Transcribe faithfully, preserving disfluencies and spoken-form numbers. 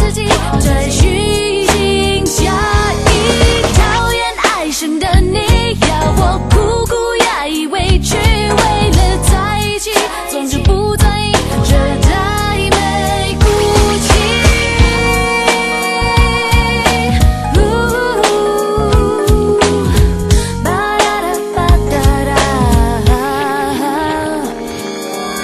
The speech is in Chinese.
自己，再虚情假意，讨厌爱上的你，要我。